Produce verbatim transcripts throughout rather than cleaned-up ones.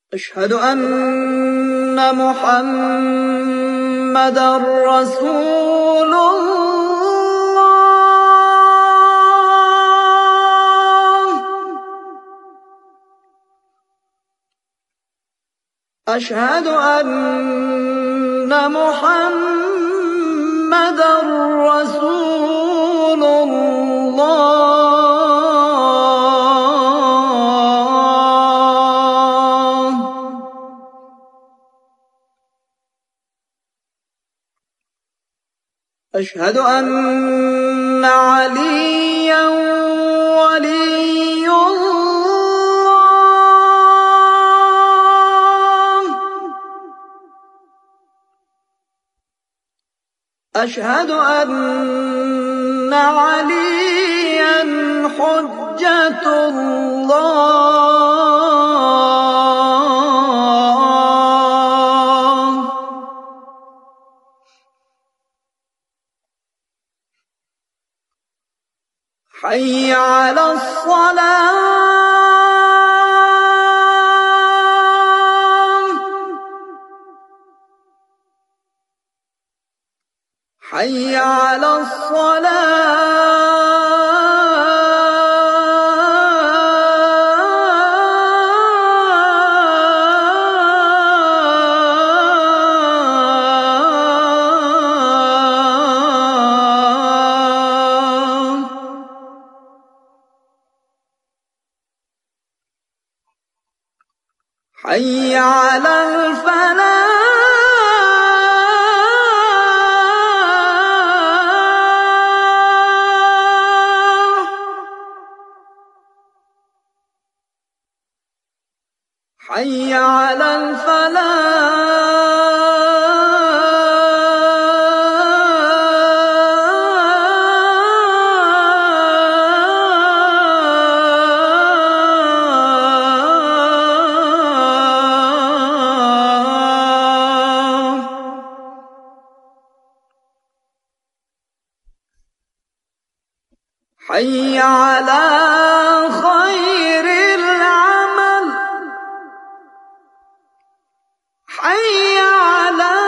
أشهد أن محمدًا رسول الله. أشهد أن محمدًا رسول الله. أشهد أن عليًّا ولي الله. أشهد أن عليًّا حجة الله. حي على الصلاة. حي على حي على الفلاح. حي على الفلاح. حي على خير العمل. حي على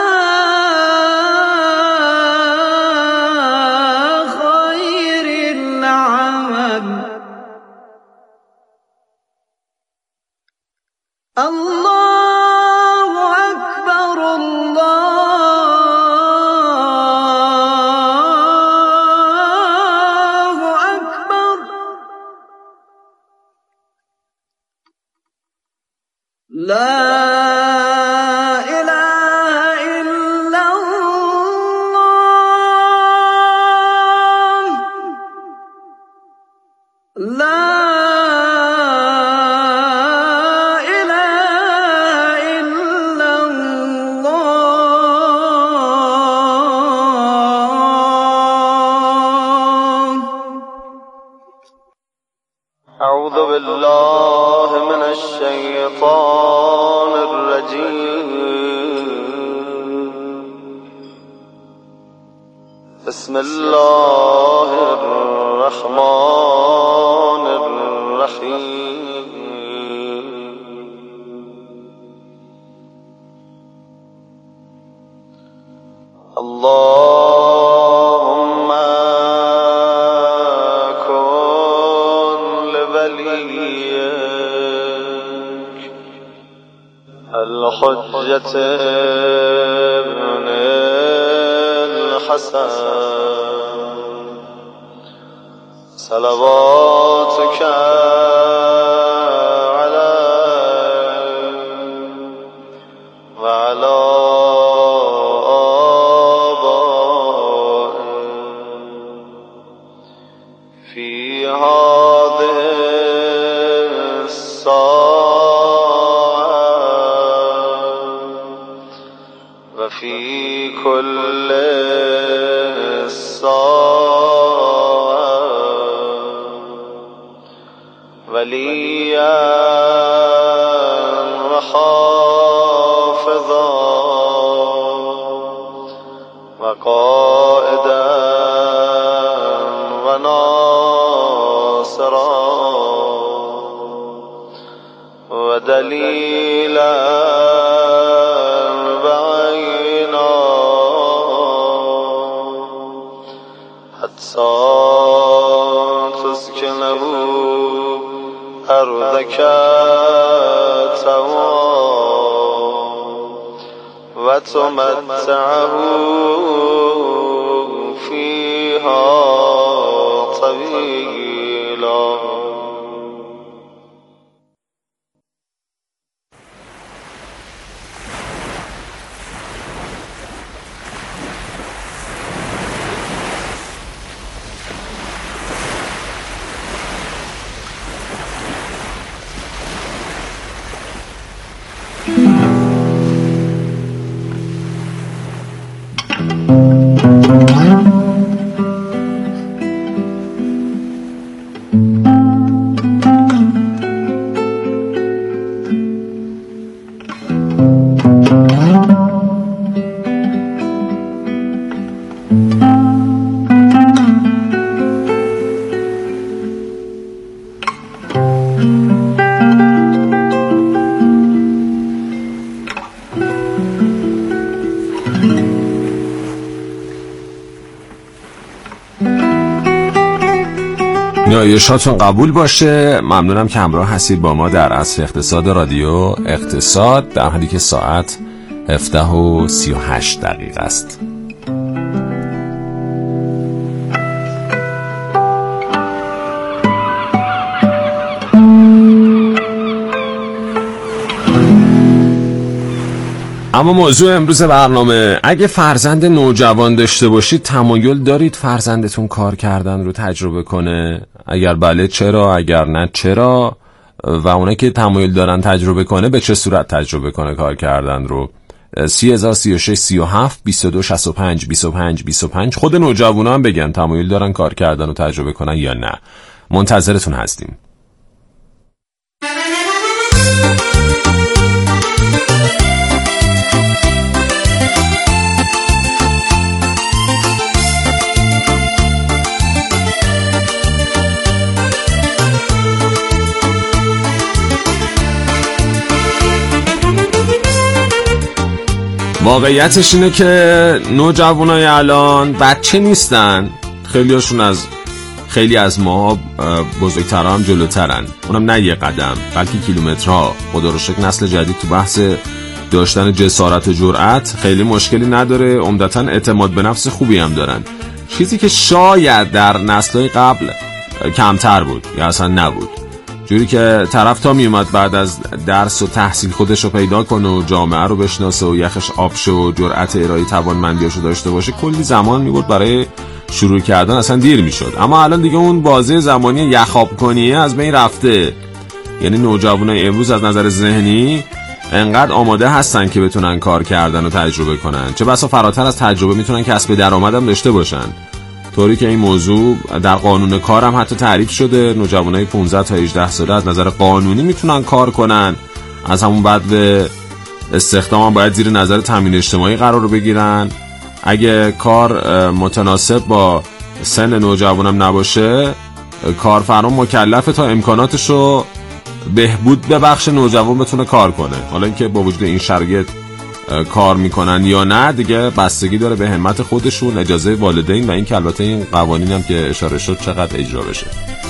خير العمل. الله أكبر الله أكبر. لا إله إلا الله. لا إله إلا الله. أعوذ بالله من الشيطان الرجيم. بسم الله الرحمن الرحيم. اللهم كن لوليك الحجة ابن الحسن صلواتك عليه وعلى آبائه في هذه الساعة وفي كل ساعة وليا وحافظا وقائدا وناصرا ودليلا أرضك وتمتعه فيها طويلا. نیایشاتون قبول باشه. ممنونم که همراه هستید با ما در عصر اقتصاد رادیو اقتصاد، در حالی که ساعت هفده و سی و هشت دقیقه است. اما موضوع امروز برنامه، اگه فرزند نوجوان داشته باشید تمایل دارید فرزندتون کار کردن رو تجربه کنه؟ اگر بله چرا؟ اگر نه چرا؟ و اونا که تمایل دارن تجربه کنه به چه صورت تجربه کنه کار کردن رو؟ سی هزار سی و شش سی و هفت بیست و دو شصت و پنج بیست و پنج بیست و پنج. خود نوجوانا هم بگن تمایل دارن کار کردن رو تجربه کنن یا نه. منتظرتون هستیم. واقعیتش اینه که نوجوانای الان بچه نیستن. خیلی هاشون از خیلی از ما بزرگترها هم جلوترن، اونم نه یه قدم بلکه کیلومترها. خدا رو شکر نسل جدید تو بحث داشتن جسارت و جرأت خیلی مشکلی نداره، عمدتاً اعتماد به نفس خوبی هم دارن، چیزی که شاید در نسل‌های قبل کمتر بود یا اصلا نبود. جوری که طرف تا میومد بعد از درس و تحصیل خودش رو پیدا کنه و جامعه رو بشناسه و یخش آب شه و جرأت ارائه توانمندیاشو داشته باشه، کلی زمان میبرد برای شروع کردن، اصلا دیر میشد. اما الان دیگه اون بازه زمانی یخ آب کنیه از بین رفته. یعنی نوجوانای امروز از نظر ذهنی انقدر آماده هستن که بتونن کار کردن و تجربه کنن، چه بسا فراتر از تجربه میتونن کسب درآمد هم داشته باشن. طوری که این موضوع در قانون کار هم حتی تعریف شده. نوجوانای پانزده تا هجده ساله از نظر قانونی میتونن کار کنن، از همون بعد به استخدام هم باید زیر نظر تامین اجتماعی قرار رو بگیرن. اگه کار متناسب با سن نوجوانم نباشه، کارفرما مکلفه تا امکاناتشو بهبود ببخشه نوجوان بتونه کار کنه. حالا اینکه با وجود این شرایط کار میکنن یا نه دیگه بستگی داره به همت خودشون، اجازه والدین و این که البته این قوانین هم که اشاره شد چقدر اجرا بشه.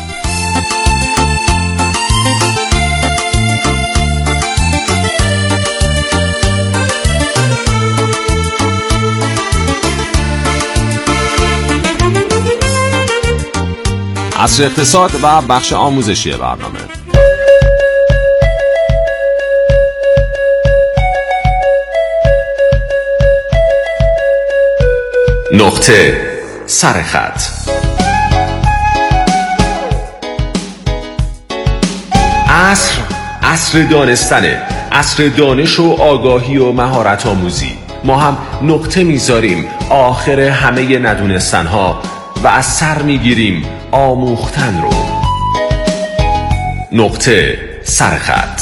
عصر اقتصاد و بخش آموزشی برنامه. نقطه سرخط. عصر عصر دانستنه، عصر دانش و آگاهی و مهارت آموزی. ما هم نقطه میذاریم آخر همه ندونستنها و از سر میگیریم آموختن رو. نقطه سرخط.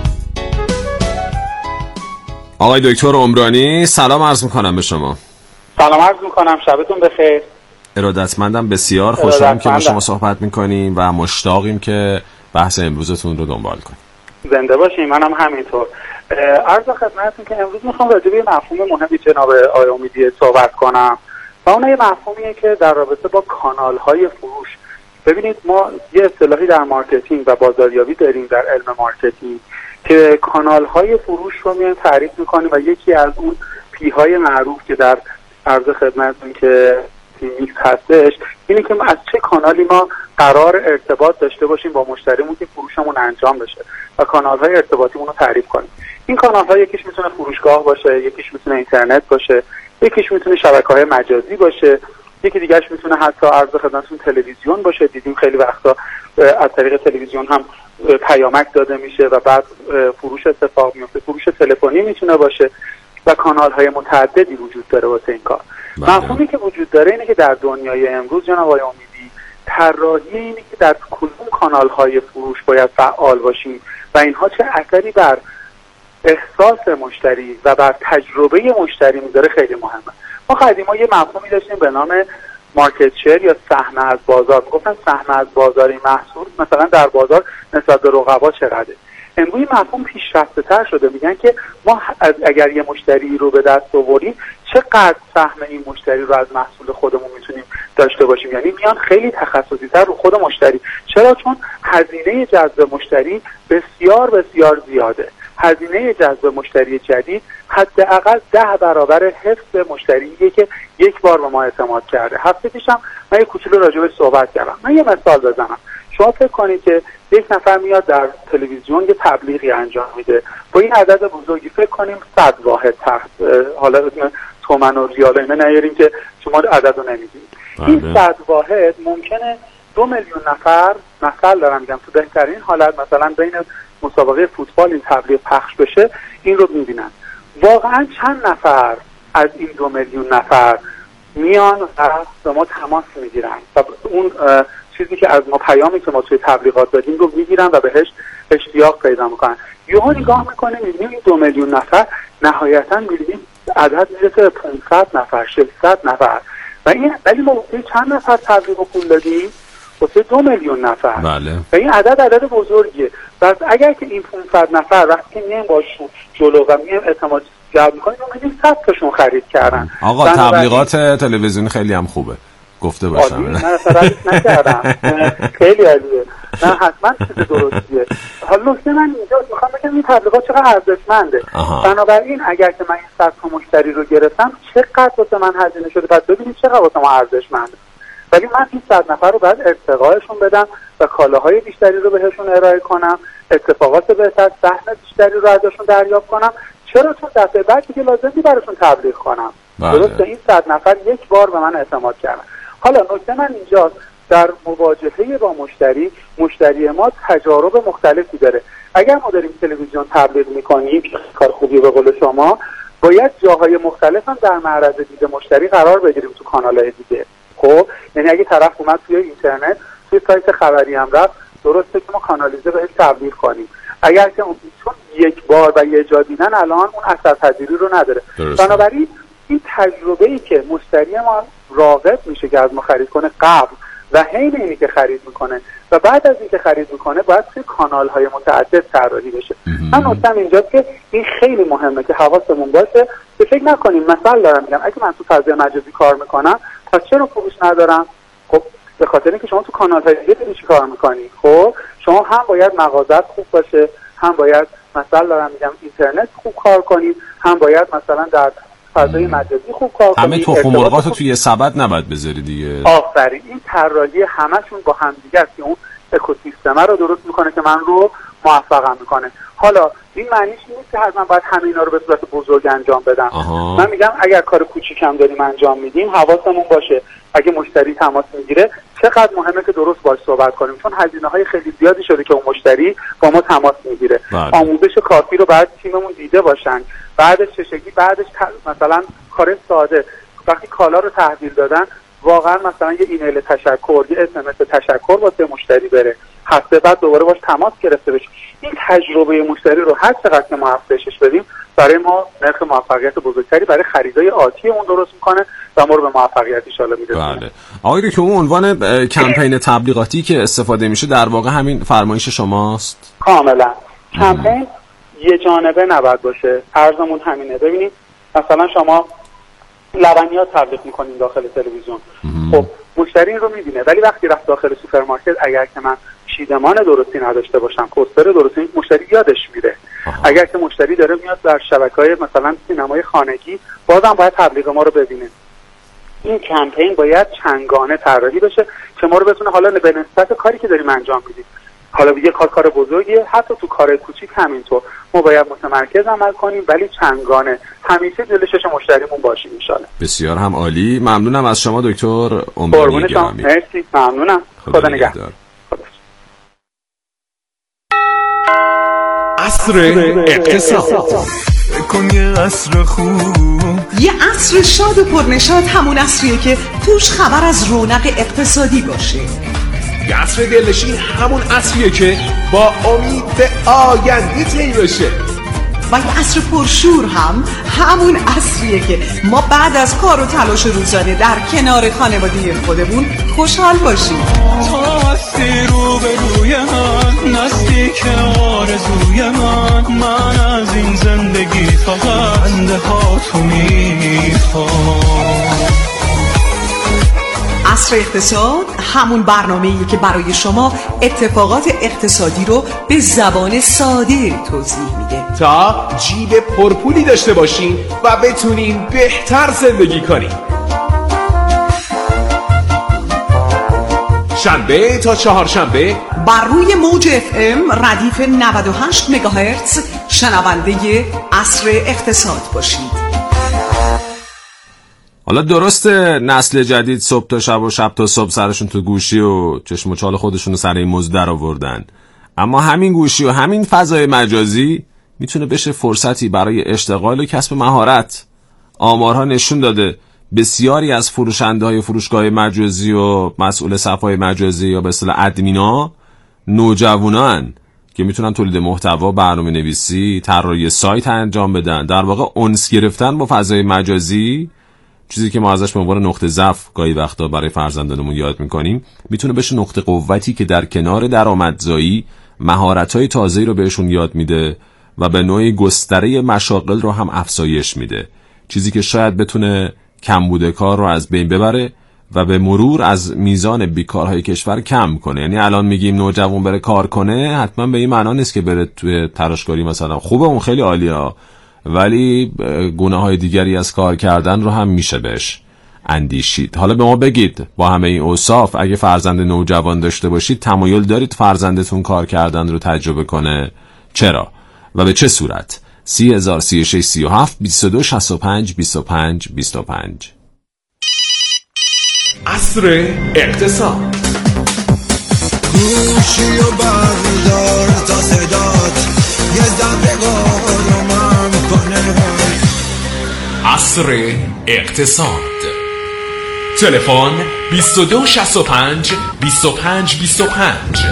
آقای دکتر عمرانی، سلام عرض میکنم به شما. سلام عرض میکنم، شبتون بخیر. ارادتمندم، بسیار خوشحالم که با شما صحبت میکنیم و مشتاقیم که بحث امروزتون رو دنبال کنیم. زنده باشیم. منم همینطور. عرض خدمتتون که امروز میخوام راجع به مفهوم مهمی جناب آقای امیدی صحبت کنم و اون یه مفهومیه که در رابطه با کانال‌های فروش. ببینید ما یه اصطلاحی در مارکتینگ و بازاریابی داریم در علم مارکتینگ که کانال‌های فروش رو میایم تعریف میکنیم و یکی از اون پی‌های معروف که در عرض خدمتتون که میکس هستش اینه که از چه کانالی ما قرار ارتباط داشته باشیم با مشتریمون که فروشمون انجام بشه و کانال‌های ارتباطیمون رو تعریف کنیم. این کانال‌ها یکیش میتونه فروشگاه باشه، یکیش میتونه اینترنت باشه، یکیش میتونه شبکه‌های مجازی باشه، یکی دیگه‌اش میتونه حتی عرض خدمتتون تلویزیون باشه. دیدیم خیلی وقتا از طریق تلویزیون هم پیامک داده میشه و بعد فروش اتفاق میفته. فروش تلفنی میتونه باشه و کانال‌های متعددی وجود داره واسه این کار. مفهومی که وجود داره اینه که در دنیای امروز جناب آقای امیدی طراحی اینه که در کدوم کانال‌های فروش باید فعال باشیم و اینها چه اثری بر احساس مشتری و بر تجربه مشتری میذاره خیلی مهمه. ما قدیما یه مفهومی داشتیم به نام مارکت شیر یا سهم از بازار. میگفتن سهم از بازار این محصول مثلا در بازار نسبت به رقبا چقدره. امروز این مفهوم پیشرفته‌تر شده، میگن که ما از اگر یه مشتری رو به دست آوریم چقدر سهم این مشتری رو از محصول خودمون میتونیم داشته باشیم. یعنی میان خیلی تخصصی‌تر رو خود مشتری. چرا؟ چون هزینه جذب مشتری بسیار بسیار زیاده. هزینه جذب مشتری جدید حداقل ده برابر حفظ مشتریه که یک بار به ما اعتماد کرده. هفته پیشم من یه کوچولو راجع بهش صحبت کردم. من یه مثال بزنم. شما فکر کنید که یک نفر میاد در تلویزیون یه تبلیغی انجام میده با این عدد بزرگی، فکر کنیم صد واحد تخت، حالا اسم تومن و ریال اینا نیاریم که شما عدد رو نمیدید. این صد واحد ممکنه دو میلیون نفر، مثلا دارم میگم تو بهترین حالت مثلا بین مسابقه فوتبال این تبلیغ پخش بشه این رو میبینن. واقعا چند نفر از این دو میلیون نفر میان و به ما تماس میگیرن و اون چیزی که از ما پیامی که ما توی تبلیغات دادیم رو میگیرن و بهش اشتیاق پیدا میکنن. یهو نگاه میکنیم میبینیم این دو میلیون نفر نهایتا میبینیم عدد میرسه پانصد نفر، ششصد نفر و این ولی ما چند نفر تبلیغ پول دادیم؟ واسه دو میلیون نفر. بله. و این عدد عدد بزرگیه. پس اگر که این پانصد نفر وقتی میایم باشون جلو و میایم اعتماد جلب میکنیم میبینیم صد تاشون خرید کردن. آقا تبلیغات تلویزیونی خیلی هم خوبه گفته باشم. من اصلا نکردم. خیلی عالیه. نه حتما چیز درستیه. حالا نکته من اینجا میخوام بگم این تبلیغات چقدر ارزشمنده. بنابراین اگر که من این صد تا مشتری رو گرفتم چقدر واسه من هزینه شده، پس ببینید چقدر واسه ما ارزشمنده. ولی من این صد نفر رو باید ارتقایشون بدم و کالاهای بیشتری رو بهشون ارائه کنم، اتفاقات بهتر، سهم بیشتری رو ازشون دریافت کنم. چرا؟ چون دفعه بعد دیگه لازمی براشون تبلیغ کنم. درسته؟ این صد نفر یک بار به من اعتماد کردن. حالا نکته من اینجاست، در مواجهه با مشتری، مشتری ما تجارب مختلفی داره. اگر ما داریم تلویزیون تبلیغ میکنیم، کار خوبی به قول شما، باید جاهای مختلف هم در معرض دید مشتری قرار بگیریم تو کانال‌های دیگه. خب یعنی اگه طرف اومد توی اینترنت، توی سایت خبری هم رفت، درسته که ما کانالیزه بهش تبلیغ کنیم. اگر که چون یک بار و یه جا دیدن الان اون اثرپذیری رو نداره. بنابراین این تجربه‌ای که مشتری ما راغب میشه که از ما خرید کنه قبل و حین اینی که خرید میکنه و بعد از اینکه خرید میکنه باید توی کانال‌های متعدد طراحی بشه. من نکتم اینجاست که این خیلی مهمه که حواسمون باشه که فکر نکنیم مثلا دارم میگم اگه من تو فضای مجازی کار میکنم پس چرا فروش ندارم؟ خب به خاطر اینکه شما تو کانال‌های دیگه داری چی کار میکنی. خب شما هم باید مغازت خوب باشه، هم باید مثلا دارم میگم اینترنت خوب کار کنید، هم باید مثلا در فضای مجازی خوب کار کنید. همه تخم مرغاتو توی سبد نباید بذاری دیگه. آفرین. این طراحی همشون با هم دیگه است که اون اکوسیستم رو درست میکنه که من رو موفقم میکنه. حالا این معنیش نیست که حتما باید همه اینا رو به صورت بزرگ انجام بدم. آها. من میگم اگر کار کوچیکم داریم انجام میدیم حواسمون باشه اگه مشتری تماس میگیره چقدر مهمه که درست باهاش صحبت کنیم، چون هزینه‌های خیلی زیادی شده که اون مشتری با ما تماس میگیره. آموزش کافی رو بعد تیممون دیده باشن، بعدش چه شکلی، بعدش مثلا کار ساده وقتی کالا رو تحویل دادن واقعا مثلا یه ایمیل تشکر، یه اس ام اس تشکر واسه مشتری بره، هفته بعد دوباره باش تماس گرفته بشه. این تجربه مشتری رو هر چقدر که ما افزایشش بدیم برای ما نرخ موفقیت بزرگتری برای خریدای آتی اون درست میکنه و ما رو به موفقیت ان شاءالله میرسونه. بله آقای که اون عنوان کمپین تبلیغاتی که استفاده میشه در واقع همین فرمایش شماست؟ کاملا. کمپین یه جانبه نباید باشه. عرضمون همینه. ببینید مثلا شما لبنیات تبلیغ میکنین داخل تلویزیون، خب مشتری این رو میبینه، ولی وقتی رفت داخل سوپرمارکت اگر که من چیدمان درستی نداشته باشم، پوستر درستی، مشتری یادش میره. آها. اگر که مشتری داره میاد در شبکه‌های مثلا سینمای خانگی، بازم باید تبلیغ ما رو ببینه. این کمپین باید چندگانه طراحی بشه که ما رو بتونه حالا به نسبت کاری که داریم انجام میدیم، حالا یه کار کار بزرگیه، حتی تو کار کوچیک همینطور ما باید متمرکز عمل کنیم، ولی چندگانه همیشه جلوی چشم مشتریمون باشیم ان شاءالله. بسیار هم عالی. ممنونم از شما دکتر عمرانی گرامی. مرسی، ممنونم. خدا نگهدار. عصر اقتصاد. کن یه عصر خوب، یه عصر شاد و پرنشاط، همون عصریه که توش خبر از رونق اقتصادی باشه. یه عصر دلنشین همون عصریه که با امید به آینده طی بشه. و یه عصر پرشور هم همون عصریه که ما بعد از کار و تلاش روزانه در کنار خانواده خودمون خوشحال باشیم. تا هستی رو به روی من، نزدیک آرزوی من، من از این زندگی فقط بنده ها تو میخوام. عصر اقتصاد همون برنامه‌ایه که برای شما اتفاقات اقتصادی رو به زبان ساده توضیح میده تا جیب پرپولی داشته باشین و بتونین بهتر زندگی کنین. شنبه تا چهارشنبه بر روی موج اف ام ردیف نود و هشت مگاهرتز شنونده عصر اقتصاد باشید. حالا درسته نسل جدید صبح تا شب و شب تا صبح سرشون تو گوشی و چشم و چال خودشون سر این موضوع در آوردن، اما همین گوشی و همین فضای مجازی میتونه بشه فرصتی برای اشتغال و کسب مهارت. آمارها نشون داده بسیاری از فروشنده‌های فروشگاه مجازی و مسئول صفحه‌های مجازی یا به اصطلاح ادمینا نوجوانان که میتونن تولید محتوا، برنامه‌نویسی، طراحی سایت انجام بدن. در واقع انس گرفتن با فضای مجازی، چیزی که ما ازش به عنوان نقطه ضعف گاهی وقتا برای فرزندانمون یاد میکنیم، میتونه بشه نقطه قوتی که در کنار درآمدزایی مهارت‌های تازه‌ای رو بهشون یاد میده و به نوعی گستره مشاغل رو هم افزایش میده، چیزی که شاید بتونه کمبود کار رو از بین ببره و به مرور از میزان بیکارهای کشور کم کنه. یعنی الان میگیم نوجوان بره کار کنه، حتما به این معنا نیست که بره توی تراشکاری مثلا، خوبه اون خیلی عالیه، ولی گناه‌های دیگری از کار کردن رو هم میشه بهش اندیشید. حالا به ما بگید با همه این اوصاف اگه فرزند نوجوان داشته باشید تمایل دارید فرزندتون کار کردن رو تجربه کنه؟ چرا و به چه صورت؟ سی هزار سی و شش سی و هفت بیست و دو شصت و پنج بیست و پنج بیست و پنج. عصر اقتصاد. گوشی و بردار تا صدات یه ذره آرومم کنه. عصر اقتصاد. تلفن بیست و دو شصت و پنج بیست و پنج بیست و پنج.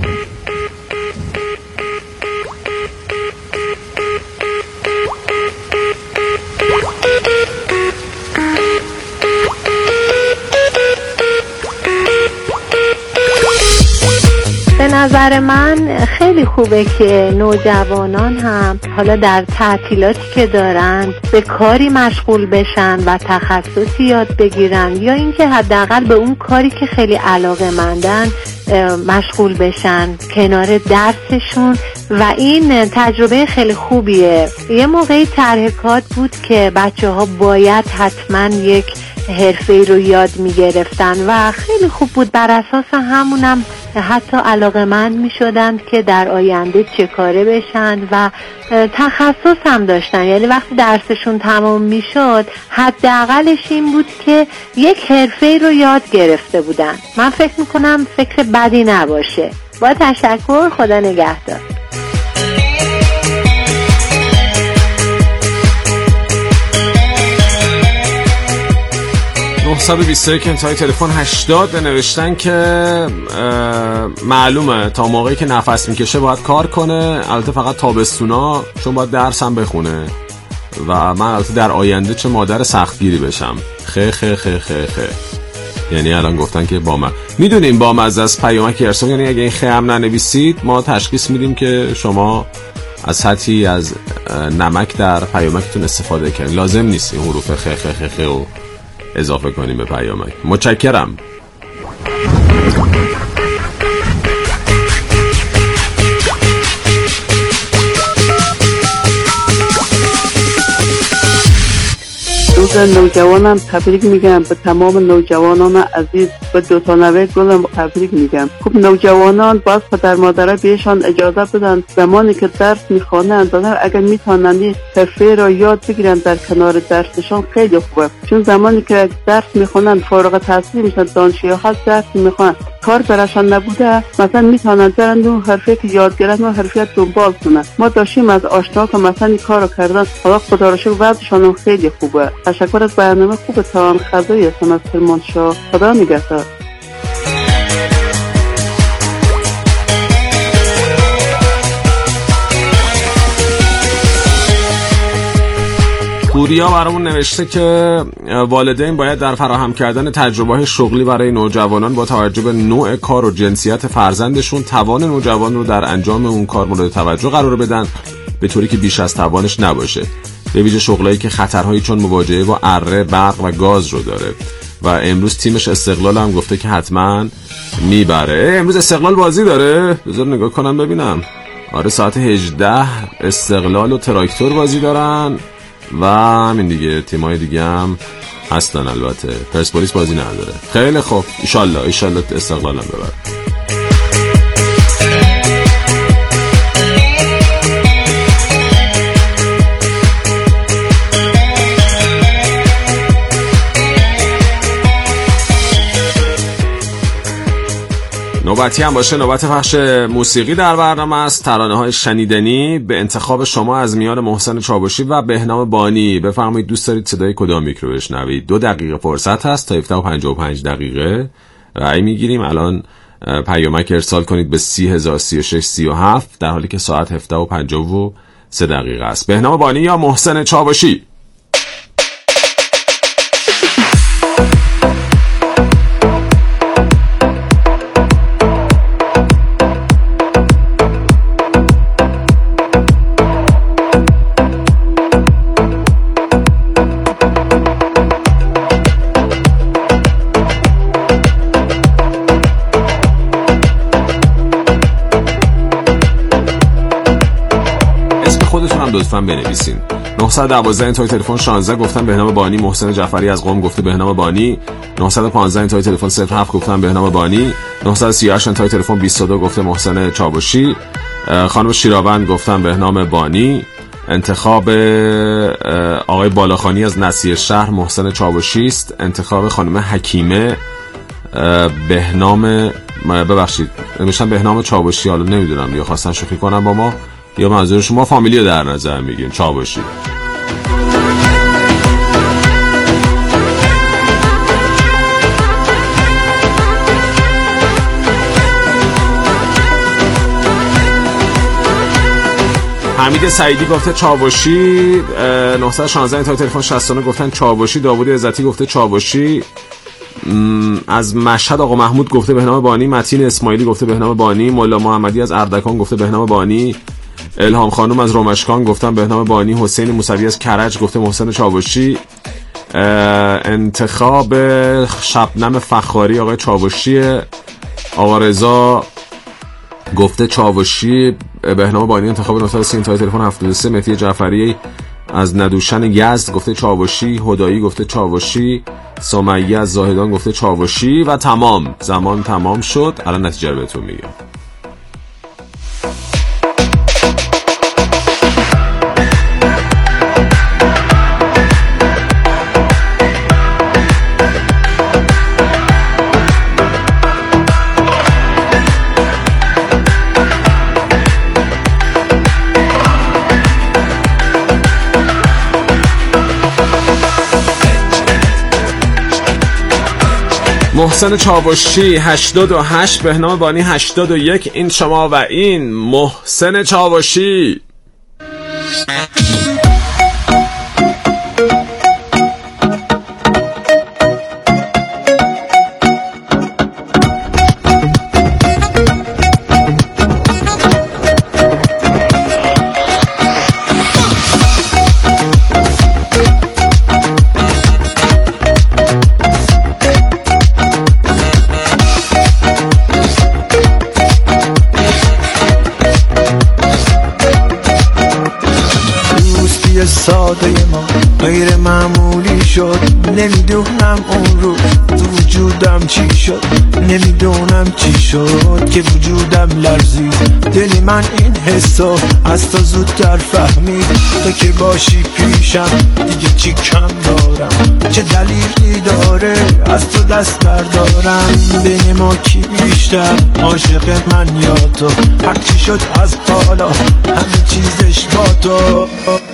به نظر من خیلی خوبه که نوجوانان هم حالا در تعطیلاتی که دارن به کاری مشغول بشن و تخصصی یاد بگیرن، یا اینکه حداقل به اون کاری که خیلی علاقه‌مندن مشغول بشن کنار درسشون و این تجربه خیلی خوبیه. یه موقعی طرح کار بود که بچه‌ها باید حتما یک حرفه‌ای رو یاد می‌گرفتن و خیلی خوب بود، بر اساس همونم حتی علاقه‌مند می‌شدند که در آینده چه کاره بشن و تخصص هم داشتن. یعنی وقتی درسشون تمام میشد حداقلش این بود که یک حرفه‌ای رو یاد گرفته بودن. من فکر می‌کنم فکر بدی نباشه. با تشکر، خدا نگهدار. نه دو یک انتهای تلفن هشتاد نوشتن که معلومه تا موقعی که نفس میکشه باید کار کنه، البته فقط تابستونا چون باید درس هم بخونه و من البته در آینده چه مادر سختگیری بشم. خه خه خه خه خه یعنی الان گفتن که با من میدونیم با مزه از پیامک ارسال، یعنی اگه این خه هم ننویسید ما تشخیص میدیم که شما از سطحی از نمک در پیامکتون استفاده کردین. لازم نیست این حروف خ خ خ خ رو اضافه کنیم به پیامک. متشکرم. روز نوجوانم تبریک میگم به تمام نوجوانان عزیز، به دو تا نوه گلم تبریک میگم. خب نوجوانان باز پدر مادرها بهشان اجازه بدن زمانی که درس میخوانند اگر میتونن حرفه را یاد بگیرن در کنار درسشان خیلی خوبه، چون زمانی که درس میخوانند فارغ التحصیل میشن، دانشجوها درس میخوان کار براشان نبوده، مثلا میتونن برن اون حرفه که یاد گرفتن و حرفیت دنبال کنن. ما داشتیم از آشنا که مثلا این کارو کردن، حالا خدا را شکر وضعشان خیلی خوبه. تشکر از برنامه خوبتان. خدای هستم از کرمانشاه. خدا نگهدار. پوریا برامون نوشته که والدین باید در فراهم کردن تجربه‌های شغلی برای نوجوانان با توجه به نوع کار و جنسیت فرزندشون توان نوجوان رو در انجام اون کار مورد توجه قرار بدن، به طوری که بیش از توانش نباشه، به ویژه شغلایی که خطرهایی چون مواجهه با اره، برق و گاز رو داره. و امروز تیمش استقلال هم گفته که حتما میبره. امروز استقلال بازی داره، بذار نگاه کنم ببینم. آره ساعت هجده استقلال و تراکتور بازی دارن و همین دیگه. تیمای دیگه هم هستن البته. پرسپولیس بازی نداره. خیلی خوب، ایشالله ایشالله استقلال هم ببره. نوبتی هم باشه نوبت پخش موسیقی در برنامه است. ترانه های شنیدنی به انتخاب شما از میان محسن چاوشی و بهنام بانی. بفرمایید دوست دارید صدای کدام یک رو بشنوید. دو دقیقه فرصت هست تا هفده و پنجاه و پنج دقیقه رأی میگیریم. الان پیامک ارسال کنید به سی هزار سی و شش سی و هفت در حالی که ساعت هفده و پنجاه و سه دقیقه است. بهنام بانی یا محسن چاوشی؟ لطفاً بنویسین. نه یک دو انتهای تلفن شانزده گفتن بهنام بانی. محسن جعفری از قم گفته بهنام بانی. نه یک پنج انتهای تلفن صفر هفت گفتن بهنام بانی. نه یک سه هشت انتهای تلفن بیست و دو گفته محسن چاوشی. خانم شیراوند گفتن بهنام بانی. انتخاب آقای بالاخانی از نصیر شهر محسن چاوشی است. انتخاب خانم حکیمه بهنام ببخشید نمیشن بهنام چاوشی. حالا نمیدونم یا خواستن شوخی کنن با ما یا منظور شما فامیلی در نظر میگیم. چاوشی. حمید سعیدی گفته چاوشی. نهصد و شانزده انتهای تلفن شصت و نه گفتن چاوشی. داوود عزتی گفته چاوشی. از مشهد آقا محمود گفته بهنام بانی. متین اسماعیلی گفته بهنام بانی. مولا محمدی از اردکان گفته بهنام بانی. الهام خانم از رومشکان گفتن بهنام بانی. حسین موسوی از کرج گفته محسن چاوشی. انتخاب شبنم فخاری آقای چاوشی. آقا رضا گفته چاوشی. بهنام بانی. انتخاب نهصد و سی انتهای تلفن هفتاد و سه. مهدی جعفری از ندوشن یزد گفته چاوشی. هدایی گفته چاوشی. سمیه از زاهدان گفته چاوشی. و تمام. زمان تمام شد. الان نتیجه رو بهتون میگم. محسن چاوشی هشتاد و هشت، بهنام بانی هشتاد و یک. این شما و این محسن چاوشی. ساده ما غیر معمولی شد. نمیدونم اون رو تو وجودم چی شد، نمیدونم چی شد که وجودم لرزید. دلی من این حسو از تو زودتر فهمید. تو که باشی پیشم دیگه چی کم دارم، چه دلیلی داره از تو دست بردارم. بین ما کی بیشتر عاشق من یا تو؟ هر چی شد از حالا همه چیزش با تو.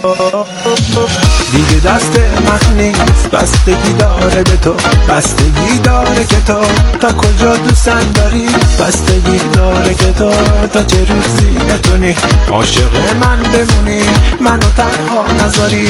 دیگه دست من نیست، بستگی داره به تو، بستگی داره که تو تا کجا دوستم داری، بستگی داره که تو تا چه روزی بتونی عاشق من بمونی، منو تنها نذاری.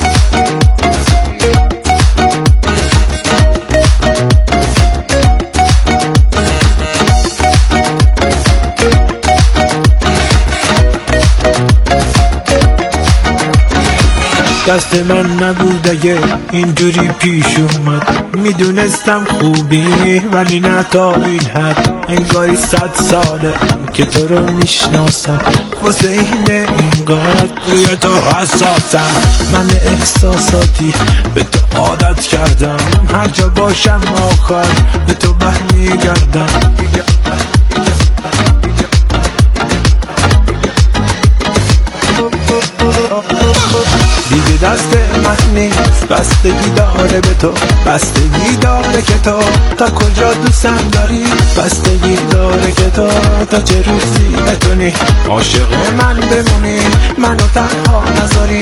دست من نبود اگه اینجوری پیش اومد، میدونستم خوبی ولی نه تا این حد. انگاری صد ساله که تو رو میشناسم، واسه این اینقدر روی تو حساسم. من احساساتی به تو عادت کردم، هر جا باشم آخر به تو برمیگردم. دیگه دست من نیست، بستگی داره به تو، بستگی داره که تو تا کجا دوستم داری، بستگی داره که تو تا چه روزی بتونی عاشق من بمونی، منو تنها نذاری.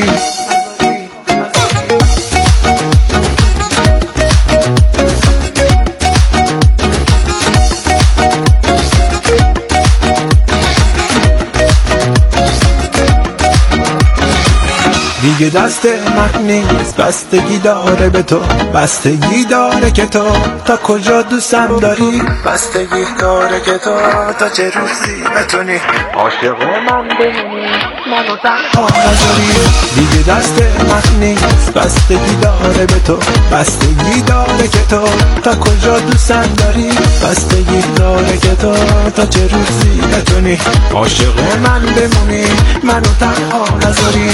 دیگه دست من نیست، بستگی داره به تو، بستگی داره که تو تا کجا دوستم داری، بستگی داره که تو تا چه روزی بتونی عاشق من بمونی، منو تنها نذاری. دیگه دست من نیست، بستگی داره به تو، بستگی داره که تو تا کجا دوستم داری، بستگی داره که تو تا چه روزی بتونی عاشق من بمونی، منو تنها نذاری.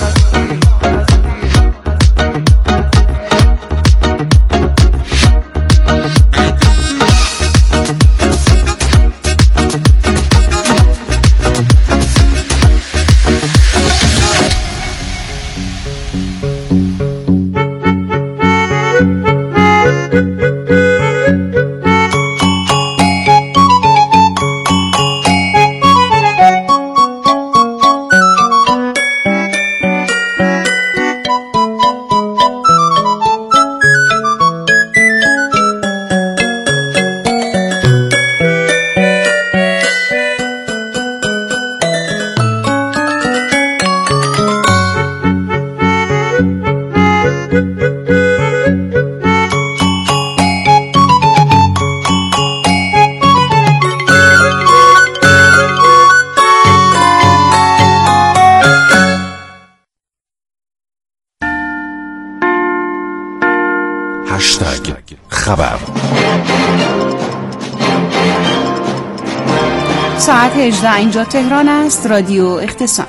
خبر. ساعت هجده اینجا تهران است. رادیو اقتصاد.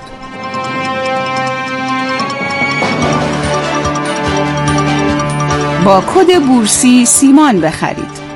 با کد بورسی سیمان بخرید.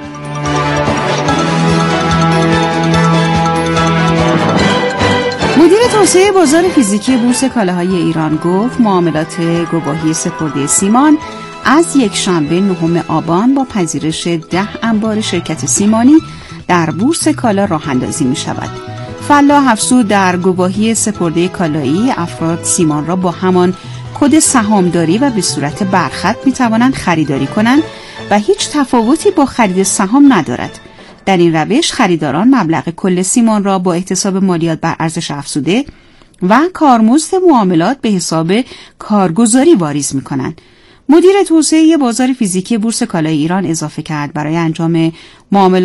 مدیر توسعه بازار فیزیکی بورس کالاهای ایران گفت معاملات گواهی سپرده سیمان از یک شنبه نهم آبان با پذیرش ده انبار شرکت سیمانی در بورس کالا راه اندازی می شود. فلاح افزود در گواهی سپرده کالایی افراد سیمان را با همان کد سهامداری و به صورت برخط می توانند خریداری کنند و هیچ تفاوتی با خرید سهام ندارد. در این روش خریداران مبلغ کل سیمان را با احتساب مالیات بر ارزش افزوده و کارمزد معاملات به حساب کارگزاری واریز می کنند. مدیر توسعه بازار فیزیکی بورس کالای ایران اضافه کرد برای انجام معاملات